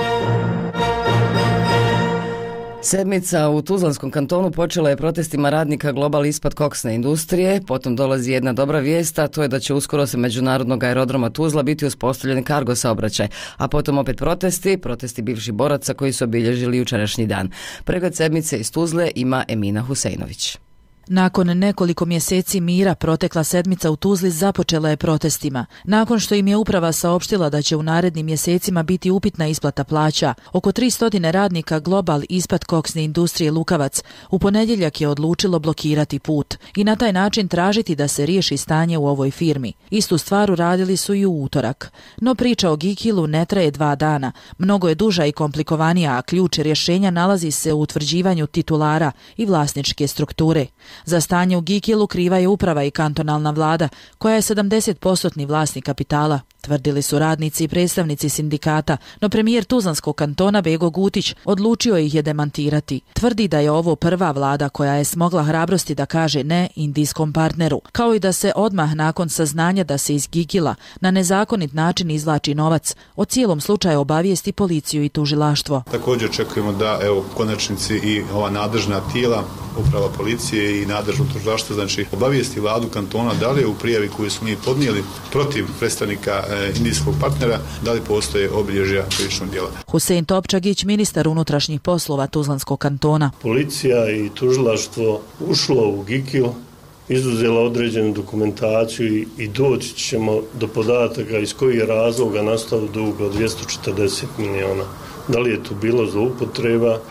Sedmica u Tuzlanskom kantonu počela je protestima radnika Global ispod koksne industrije, potom dolazi jedna dobra vijest, a to je da će uskoro sa međunarodnog aerodroma Tuzla biti uspostavljen kargo saobraćaj, a potom opet protesti bivših boraca koji su obilježili jučerašnji dan. Pregled sedmice iz Tuzle ima Emina Huseinović. Nakon nekoliko mjeseci mira, protekla sedmica u Tuzli započela je protestima. Nakon što im je uprava saopštila da će u narednim mjesecima biti upitna isplata plaća, oko 300 radnika Global ispod koksne industrije Lukavac u ponedjeljak je odlučilo blokirati put i na taj način tražiti da se riješi stanje u ovoj firmi. Istu stvar uradili su i u utorak. No priča o Gikilu ne traje 2 dana. Mnogo je duža i komplikovanija, a ključ rješenja nalazi se u utvrđivanju titulara i vlasničke strukture. Za stanje u Gikilu kriva je uprava i kantonalna vlada, koja je 70% vlasnik kapitala, tvrdili su radnici i predstavnici sindikata, no premijer Tuzlanskog kantona Bego Gutić odlučio ih je demantirati. Tvrdi da je ovo prva vlada koja je smogla hrabrosti da kaže ne indijskom partneru, kao i da se odmah nakon saznanja da se iz Gikila na nezakonit način izvlači novac, o cijelom slučaju obavijesti policiju i tužilaštvo. Također očekujemo da u konačnici i ova nadležna tijela, uprava policije i nadležno tužilaštvo, znači obavijesti vladu kantona da li je u prijavi koju smo mi podnijeli protiv predstavnika indijskog partnera, da li postoje obilježja krivičnog djela. Husein Topčagić, ministar unutrašnjih poslova Tuzlanskog kantona. Policija i tužilaštvo ušlo u Gikil, izuzela određenu dokumentaciju i doći ćemo do podataka iz kojih je razloga nastao dug od 240 miliona. Da li je tu bilo zloupotreba?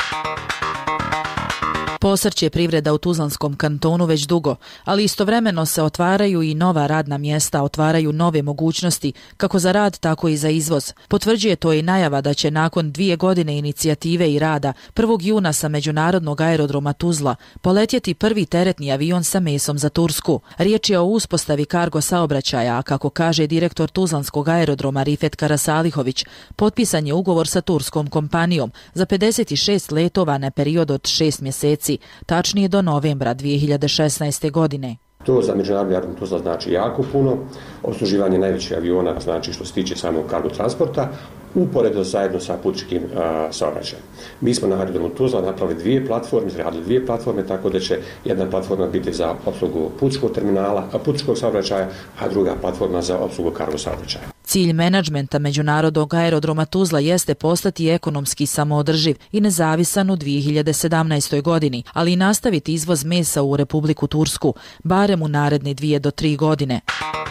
Posrće privreda u Tuzlanskom kantonu već dugo, ali istovremeno se otvaraju i nova radna mjesta, otvaraju nove mogućnosti, kako za rad, tako i za izvoz. Potvrđuje to i najava da će nakon 2 godine inicijative i rada 1. juna sa međunarodnog aerodroma Tuzla poletjeti prvi teretni avion sa mesom za Tursku. Riječ je o uspostavi kargo saobraćaja, a kako kaže direktor Tuzlanskog aerodroma Rifet Karasalihović, potpisan je ugovor sa turskom kompanijom za 56 letova na period od 6 mjeseci, tačnije do novembra 2016. godine. To za međunarodni aerodrom Tuzla znači jako puno. Obsluživanje najvećih aviona znači što se tiče samog kargo transporta, uporedo zajedno sa putničkim saobraćajem. Mi smo na aerodromu Tuzla napravili 2 platforme, izradili 2 platforme, tako da će jedna platforma biti za opslugu putničkog terminala, putničkog saobraćaja, a druga platforma za opslugu kargo saobraćaja. Cilj menadžmenta međunarodnog aerodroma Tuzla jeste postati ekonomski samoodrživ i nezavisan u 2017. godini, ali i nastaviti izvoz mesa u Republiku Tursku, barem u naredne 2 do 3 godine.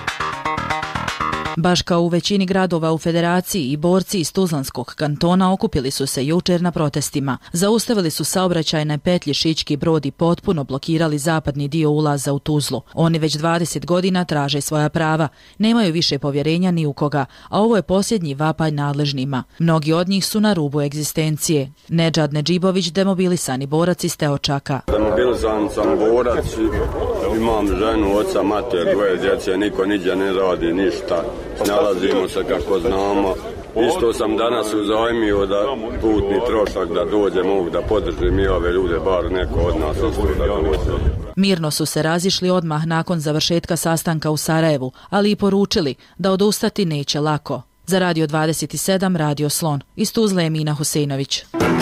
Baš kao u većini gradova u Federaciji, i borci iz Tuzlanskog kantona okupili su se jučer na protestima. Zaustavili su saobraćajne petlje Šički Brod i potpuno blokirali zapadni dio ulaza u Tuzlu. Oni već 20 godina traže svoja prava, nemaju više povjerenja ni u koga, a ovo je posljednji vapaj nadležnima. Mnogi od njih su na rubu egzistencije. Nedžad Nedžibović, demobilisani borac iz Teočaka. Demobilisan sam borac, imam ženu, oca, mater, 2 djece, niko niđe ne radi ništa. Nalazimo se kako znamo. Isto sam danas uzajmio da putni trošak da dođe, mogu da podržim i ove ljude, bar neko od nas isto da dođe. Mirno su se razišli odmah nakon završetka sastanka u Sarajevu, ali i poručili da odustati neće lako. Za Radio 27, Radio Slon. Iz Tuzle Emina Huseinović.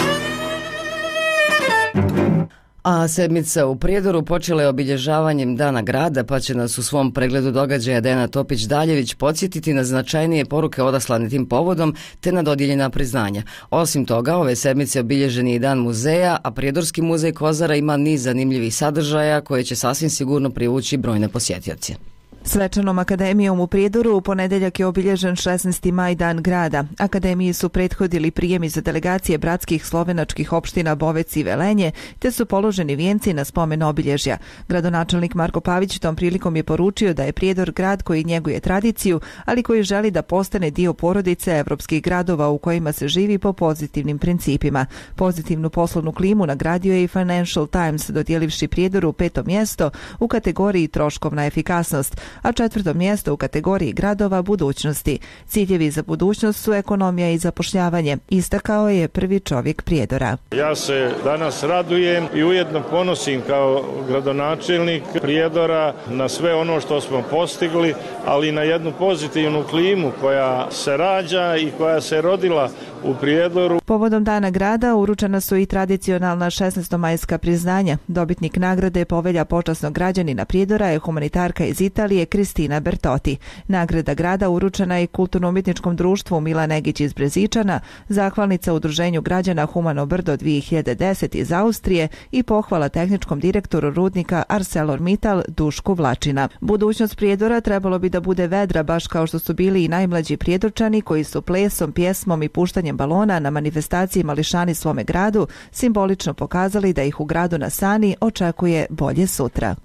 A sedmica u Prijedoru počela je obilježavanjem Dana grada, pa će nas u svom pregledu događaja Dejana Topić-Daljević podsjetiti na značajnije poruke odaslane tim povodom te na dodijeljena priznanja. Osim toga, ove sedmice obilježen je i Dan muzeja, a Prijedorski muzej Kozara ima niz zanimljivih sadržaja koje će sasvim sigurno privući brojne posjetioce. Svečanom akademijom u Prijedoru u ponedeljak je obilježen 16. maj Dan grada. Akademiji su prethodili prijemi za delegacije bratskih slovenačkih opština Bovec i Velenje, te su položeni vijenci na spomen obilježja. Gradonačelnik Marko Pavić tom prilikom je poručio da je Prijedor grad koji njeguje tradiciju, ali koji želi da postane dio porodice evropskih gradova u kojima se živi po pozitivnim principima. Pozitivnu poslovnu klimu nagradio je i Financial Times, dodijelivši Prijedoru 5. mjesto u kategoriji troškovna efikasnost, a 4. mjesto u kategoriji gradova budućnosti. Ciljevi za budućnost su ekonomija i zapošljavanje, istakao je prvi čovjek Prijedora. Ja se danas radujem i ujedno ponosim kao gradonačelnik Prijedora na sve ono što smo postigli, ali na jednu pozitivnu klimu koja se rađa i koja se rodila u Prijedoru. Povodom Dana grada uručena su i tradicionalna 16-majska priznanja. Dobitnik nagrade Povelja počasnog građanina Prijedora je humanitarka iz Italije Kristina Bertoti. Nagrada grada uručena je Kulturno-umjetničkom društvu Milan Negić iz Brezičana, zahvalnica Udruženju građana Humano Brdo 2010 iz Austrije i pohvala tehničkom direktoru rudnika ArcelorMittal Dušku Vlačina. Budućnost Prijedora trebalo bi da bude vedra, baš kao što su bili i najmlađi Prijedorčani koji su plesom, pjesmom i puštanjem balona na manifestaciji Mališani svome gradu simbolično pokazali da ih u gradu na Sani očekuje bolje sutra.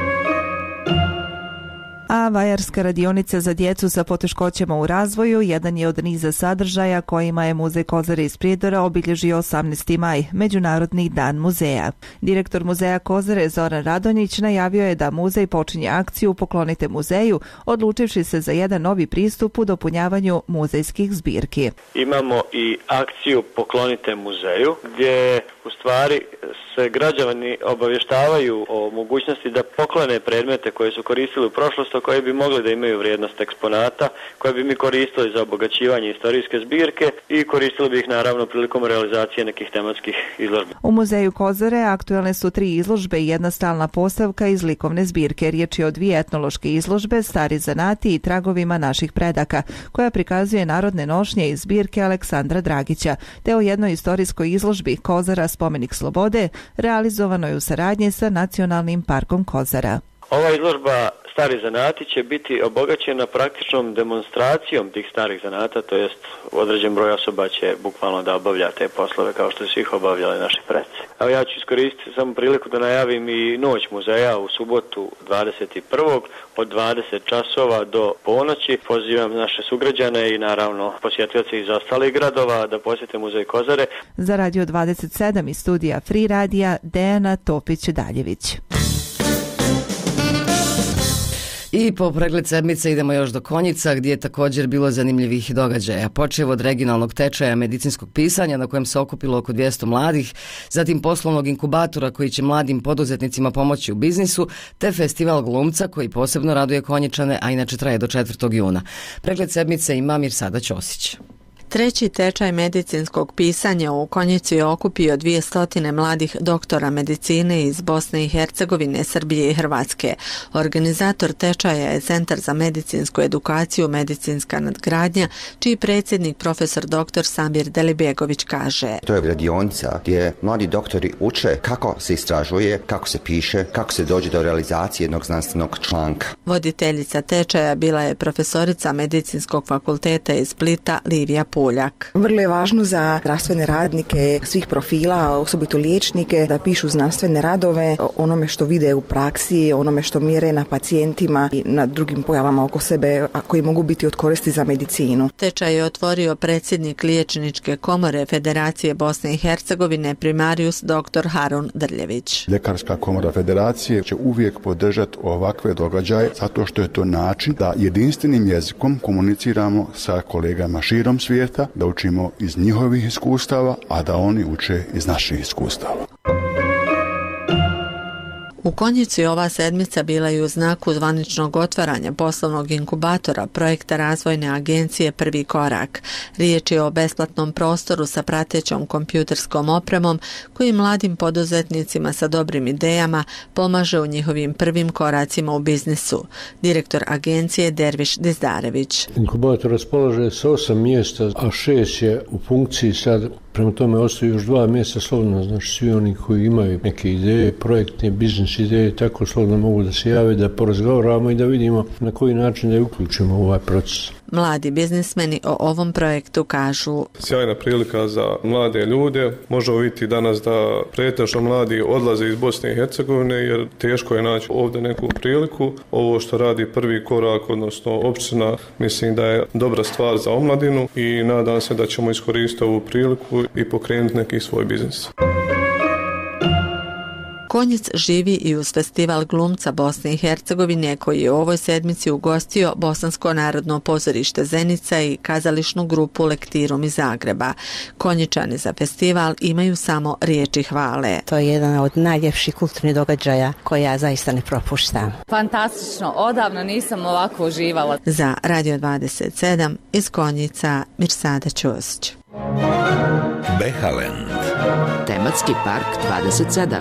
A vajarska radionica za djecu sa poteškoćama u razvoju jedan je od niza sadržaja kojima je Muzej Kozare iz Prijedora obilježio 18. maj, Međunarodni dan muzeja. Direktor Muzeja Kozare Zoran Radonjić najavio je da muzej počinje akciju Poklonite muzeju, odlučivši se za jedan novi pristup u dopunjavanju muzejskih zbirki. Imamo i akciju Poklonite muzeju, gdje u stvari se građani obavještavaju o mogućnosti da poklone predmete koje su koristili u prošlosti, koje bi mogli da imaju vrijednost eksponata, koje bi mi koristili za obogaćivanje istorijske zbirke i koristili bi ih naravno prilikom realizacije nekih tematskih izložbi. U Muzeju Kozare aktualne su 3 izložbe i jedna stalna postavka iz likovne zbirke. Riječ je o 2 etnološke izložbe, Stari zanati i tragovima naših predaka, koja prikazuje narodne nošnje iz zbirke Aleksandra Dragića, te o jednoj istorijskoj izložbi Kozara spomenik slobode, realizovanoj u saradnji sa Nacionalnim parkom Kozara. Ova izložba Stari zanati će biti obogaćena praktičnom demonstracijom tih starih zanata, to jest određen broj osoba će bukvalno da obavlja te poslove kao što su ih obavljali naši preci. Evo ja ću iskoristiti samo priliku da najavim i noć muzeja u subotu 21. od 20 časova do ponoći. Pozivam naše sugrađane i naravno posjetioce iz ostalih gradova da posjete Muzej Kozare. Za Radio 27 iz studija Free Radija Dejana Topić-Daljević. I po pregled sedmice idemo još do Konjica, gdje je također bilo zanimljivih događaja. Počev od regionalnog tečaja medicinskog pisanja na kojem se okupilo oko 200 mladih, zatim poslovnog inkubatora koji će mladim poduzetnicima pomoći u biznisu, te festival glumca koji posebno raduje Konjičane, a inače traje do 4. juna. Pregled sedmice ima Mirsada Ćosić. Treći tečaj medicinskog pisanja u Konjicu je okupio 200 mladih doktora medicine iz Bosne i Hercegovine, Srbije i Hrvatske. Organizator tečaja je Centar za medicinsku edukaciju Medicinska nadgradnja, čiji predsjednik profesor dr. Samir Delibegović kaže. To je radionica gdje mladi doktori uče kako se istražuje, kako se piše, kako se dođe do realizacije jednog znanstvenog članka. Voditeljica tečaja bila je profesorica Medicinskog fakulteta iz Splita Livija Poljak. Vrlo je važno za zdravstvene radnike svih profila, osobito liječnike, da pišu znanstvene radove o onome što vide u praksi, onome što mjere na pacijentima i na drugim pojavama oko sebe, a koji mogu biti od koristi za medicinu. Tečaj je otvorio predsjednik Liječničke komore Federacije Bosne i Hercegovine, primarius dr. Harun Drljević. Ljekarska komora Federacije će uvijek podržati ovakve događaje zato što je to način da jedinstvenim jezikom komuniciramo sa kolegama širom svijeta, da učimo iz njihovih iskustava, a da oni uče iz naših iskustava. U Konjicu je ova sedmica bila i u znaku zvaničnog otvaranja poslovnog inkubatora projekta razvojne agencije Prvi korak. Riječ je o besplatnom prostoru sa pratećom kompjuterskom opremom koji mladim poduzetnicima sa dobrim idejama pomaže u njihovim prvim koracima u biznisu. Direktor agencije Derviš Dizdarević. Inkubator raspolaže sa 8 mjesta, a 6 je u funkciji sad Prema tome ostaju još 2 mjeseca slobodno, znači svi oni koji imaju neke ideje, projektne, biznis ideje, tako slobodno mogu da se jave, da porazgovaramo i da vidimo na koji način da je uključimo u ovaj proces. Mladi biznismeni o ovom projektu kažu: sjajna prilika za mlade ljude. Možemo vidjeti danas da pretežno mladi odlaze iz Bosne i Hercegovine jer teško je naći ovdje neku priliku. Ovo što radi Prvi korak, odnosno opština, mislim da je dobra stvar za omladinu i nadam se da ćemo iskoristiti ovu priliku i pokrenuti neki svoj biznis. Konjic živi i uz festival glumca Bosne i Hercegovine koji je u ovoj sedmici ugostio Bosansko narodno pozorište Zenica i kazališnu grupu Lektirum iz Zagreba. Konjičani za festival imaju samo riječi hvale. To je jedan od najljepših kulturnih događaja koje ja zaista ne propuštam. Fantastično, odavno nisam ovako uživala. Za Radio 27 iz Konjica Mirsada Ćosić. Behalen. Tematski park 27.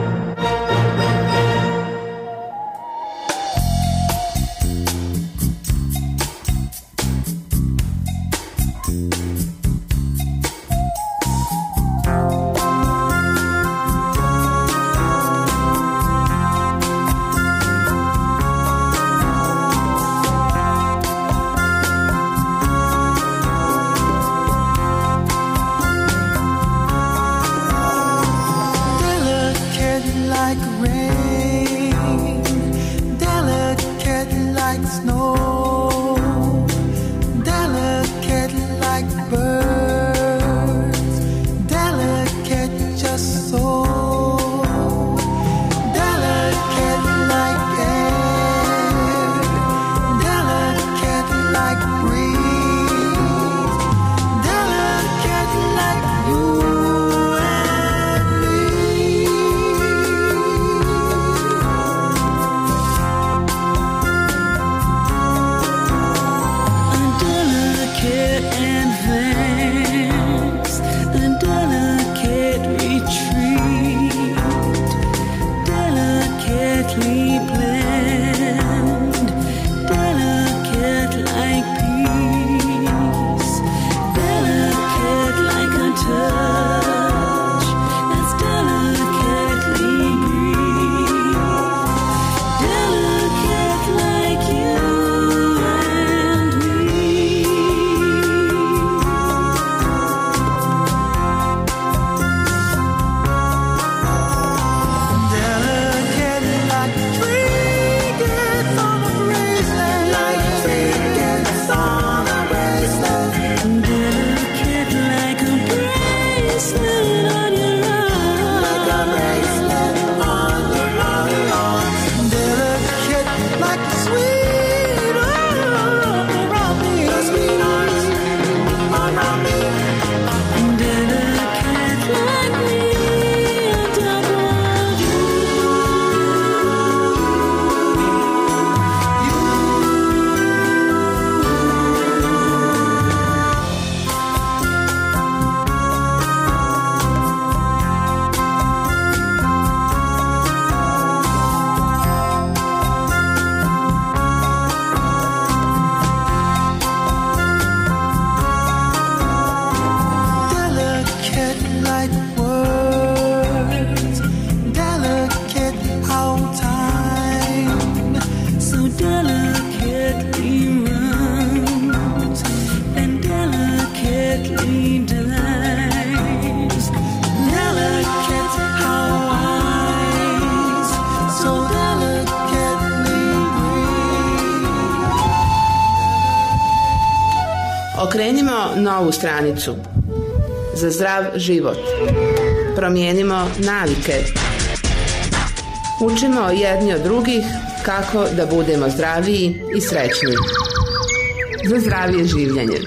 Okrenimo novu stranicu. Za zdrav život. Promijenimo navike. Učimo jedni od drugih kako da budemo zdraviji i srećni. Za zdravije življenje.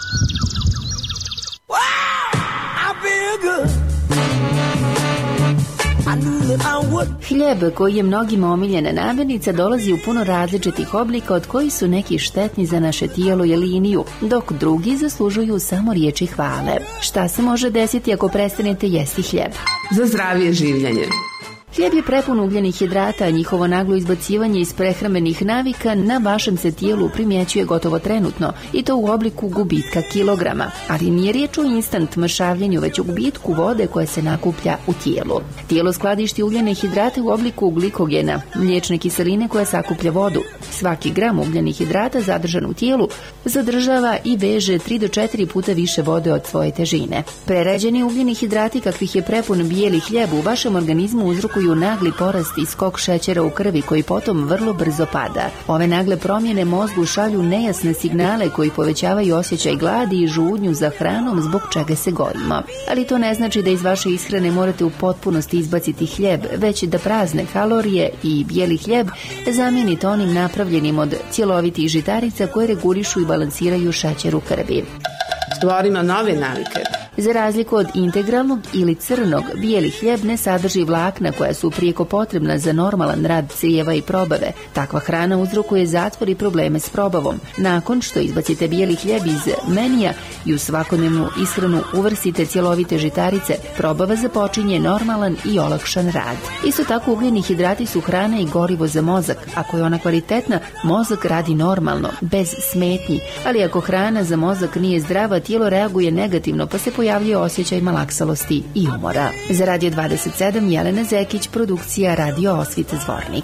Hljeb, koji je mnogima omiljena namirnica, dolazi u puno različitih oblika, od kojih su neki štetni za naše tijelo i liniju, dok drugi zaslužuju samo riječi hvale. Šta se može desiti ako prestanete jesti hljeb? Za zdravije življenje. Hljeb je prepun ugljenih hidrata, a njihovo naglo izbacivanje iz prehrambenih navika na vašem se tijelu primjećuje gotovo trenutno, i to u obliku gubitka kilograma. Ali nije riječ o instant mršavljenju, već o gubitku vode koja se nakuplja u tijelu. Tijelo skladišti ugljene hidrate u obliku glikogena, mliječne kiseline koja sakuplja vodu. Svaki gram ugljenih hidrata zadržan u tijelu zadržava i veže 3 do 4 puta više vode od svoje težine. Prerađeni ugljeni hidrati, kakvih je prepun bijeli hljeb, u vašem organizmu uzrokuju nagli porast i skok šećera u krvi koji potom vrlo brzo pada. Ove nagle promjene mozgu šalju nejasne signale koji povećavaju osjećaj gladi i žudnju za hranom, zbog čega se gojimo. Ali to ne znači da iz vaše ishrane morate u potpunosti izbaciti hljeb, već da prazne kalorije i bijeli hljeb zamijenite onim napravljenim od cjelovitih žitarica koje regulišu i balansiraju šećer u krvi. Stvorimo nove navike. Za razliku od integralnog ili crnog, bijeli hljeb ne sadrži vlakna koja su prijeko potrebna za normalan rad crijeva i probave. Takva hrana uzrokuje zatvor i probleme s probavom. Nakon što izbacite bijeli hljeb iz menija i u svakodnevnu ishranu uvrstite cjelovite žitarice, probava započinje normalan i olakšan rad. Isto tako, ugljeni hidrati su hrana i gorivo za mozak. Ako je ona kvalitetna, mozak radi normalno, bez smetnji. Ali ako hrana za mozak nije zdrava, tijelo reaguje negativno, pa se pojavljuje osjećaj malaksalosti i umora. Za Radio 27, Jelena Zekić, produkcija Radio Osvita Zvornik.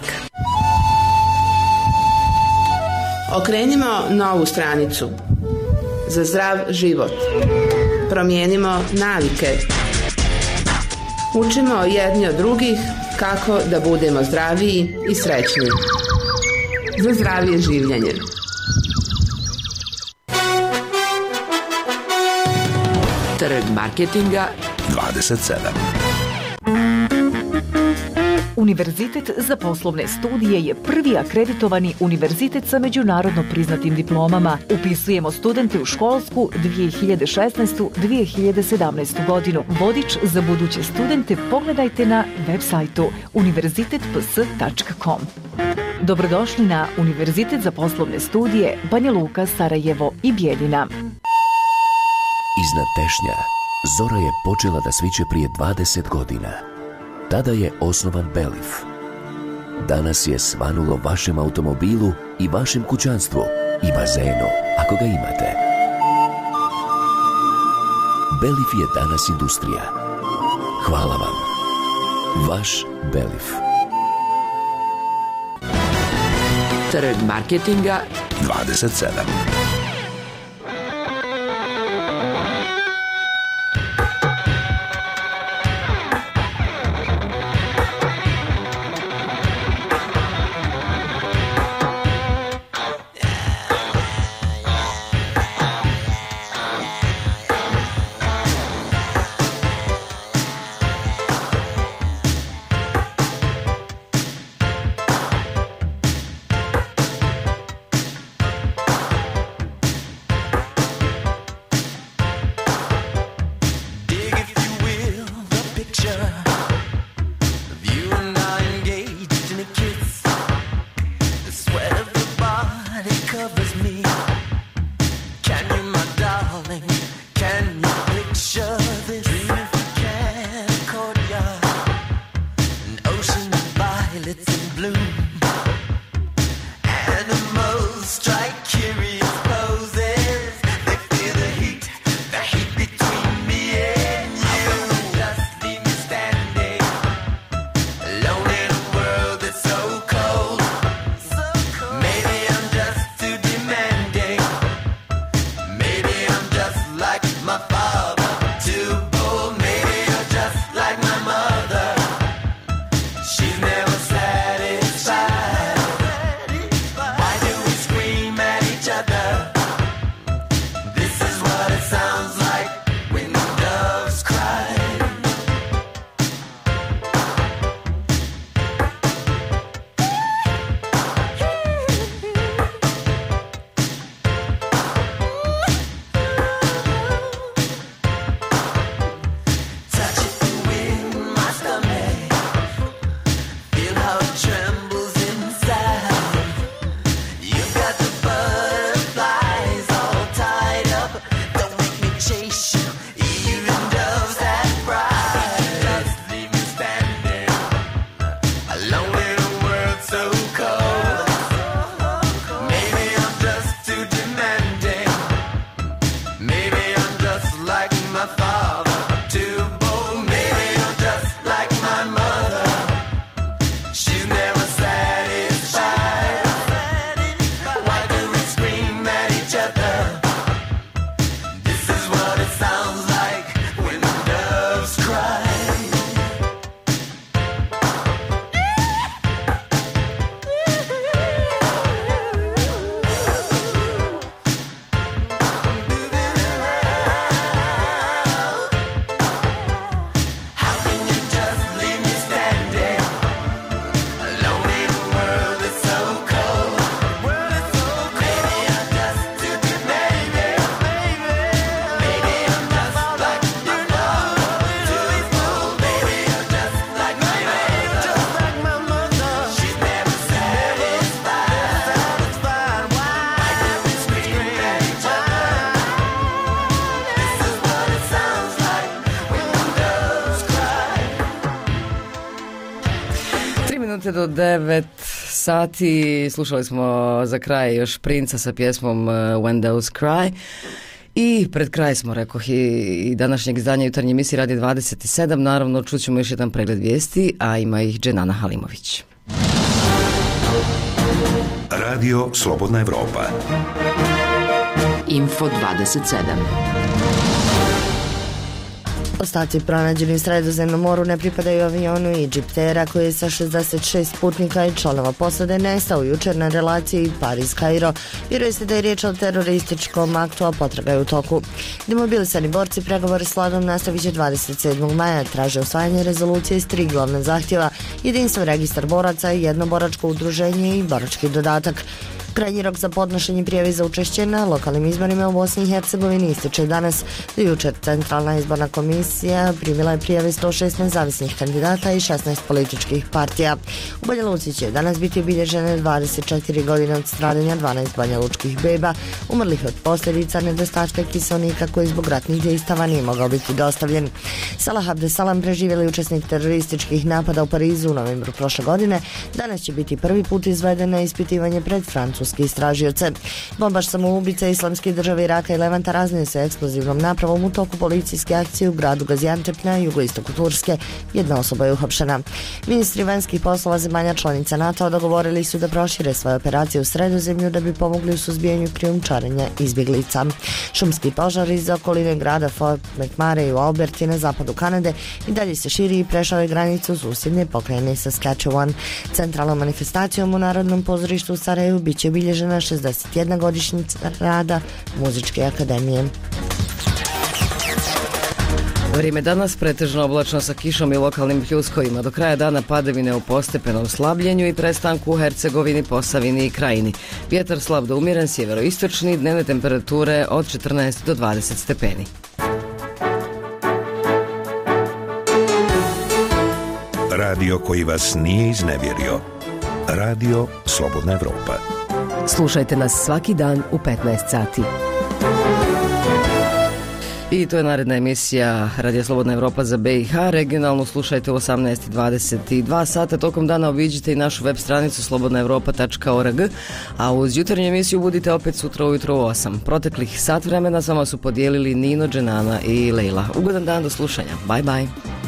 Okrenimo novu stranicu. Za zdrav život. Promijenimo navike. Učimo jedni od drugih kako da budemo zdraviji i srećni. Za zdravije življenje. Trg marketinga 27. Univerzitet za poslovne studije je prvi akreditovani univerzitet sa međunarodno priznatim diplomama. Upisujemo studente u školsku 2016-2017 godinu. Vodič za buduće studente pogledajte na web sajtu univerzitetps.com. Dobrodošli na Univerzitet za poslovne studije Banja Luka, Sarajevo i Bijeljina. Iznad Tešnja zora je počela da sviće prije 20 godina. Tada je osnovan Belif. Danas je svanulo vašem automobilu i vašem kućanstvu i bazenu, ako ga imate. Belif je danas industrija. Hvala vam. Vaš Belif. Trg marketinga 27. minute do 9 sati. Slušali smo za kraj još Princa sa pjesmom When Doves Cry. I pred kraj smo, rekoh, i današnjeg izdanja jutarnje emisije Radio 27. Naravno, čućemo još jedan pregled vijesti, a ima ih Dženana Halimović. Radio Slobodna Evropa. Info 27. Ostaci pronađeni u Sredozemnom moru ne pripadaju avionu Egyptera koji je sa 66 putnika i članova posade nestao jučer na relaciji Pariz-Kairo. Vjeruje se da je riječ o terorističkom aktu, a potraga je u toku. Demobilisani borci pregovori s vladom nastavit će 27. maja. Traže usvajanje rezolucije s 3 glavne zahtjeva: jedinstven registar boraca, jedno boračko udruženje i borački dodatak. Krajnji rok za podnošenje prijave za učešće na lokalnim izborima u Bosni i Hercegovini ističe danas. Do jučer Centralna izborna komisija primila je prijave 106 nezavisnih kandidata i 16 političkih partija. U Banja Luci će danas biti obilježene 24 godine od stradanja 12 banjalučkih beba, umrlih od posljedica nedostatka kiselnika koji zbog ratnih dejstava nije mogao biti dostavljen. Salah Abdesalam, preživjeli učesnik terorističkih napada u Parizu u novembru prošle godine, danas će biti prvi put izveden na ispitivanje pred francuski istražioce. Bombaš samoubice Islamske države Iraka i Levanta raznio se eksplozivnom napravom u toku policijske akcije u gradu Gaziantep na jugoistoku Turske. Jedna osoba je uhapšena. Ministri vanjskih poslova zemalja članica NATO dogovorili su da prošire svoje operacije u Sredozemlju da bi pomogli u suzbijanju krijumčarenja izbjeglica. Šumski požar iz okoline grada Fort McMurray u Alberti na zapadu Kanade i dalje se širi i prešao je granicu susjedne pokrajine Saskatchewan. Centralnom manifestacijom u Narodnom pozorištu u Sarajevu bit će obilježena 61 godišnjica rada Muzičke akademije. Vrijeme danas pretežno oblačno sa kišom i lokalnim pljuskovima. Do kraja dana padavine u postepenom slabljenju i prestanku u Hercegovini, Posavini i Krajini. Vjetar slab do umjeren, sjeveroistočni, dnevne temperature od 14 do 20 stepeni. Radio koji vas nije iznevjerio. Radio Slobodna Evropa. Slušajte nas svaki dan u 15 sati. I to je naredna emisija Radio Slobodna Evropa za BiH. Regionalno slušajte u 18:22 sata. Tokom dana obiđite i našu web stranicu slobodnaevropa.org, a uz jutarnju emisiju budite opet sutra ujutro u 8. Proteklih sat vremena s vama su podijelili Nino, Dženana i Lejla. Ugodan dan, do slušanja. Bye bye.